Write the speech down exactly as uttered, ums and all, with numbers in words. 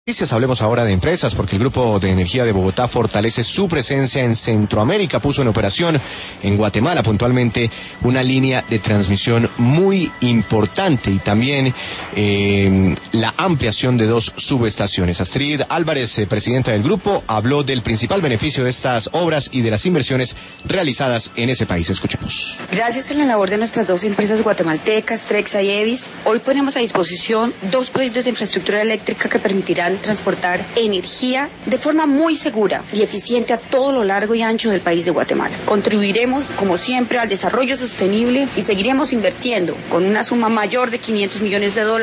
Hablemos ahora de empresas, porque el Grupo de Energía de Bogotá fortalece su presencia en Centroamérica. Puso en operación en Guatemala puntualmente una línea de transmisión muy importante y también eh, la ampliación de dos subestaciones. Astrid Álvarez, eh, presidenta del grupo, habló del principal beneficio de estas obras y de las inversiones realizadas en ese país. Escuchemos. Gracias a la labor de nuestras dos empresas guatemaltecas, Trexa y Evis, hoy ponemos a disposición dos proyectos de infraestructura eléctrica que permitirán transportar energía de forma muy segura y eficiente a todo lo largo y ancho del país de Guatemala. Contribuiremos, como siempre, al desarrollo sostenible y seguiremos invirtiendo con una suma mayor de quinientos millones de dólares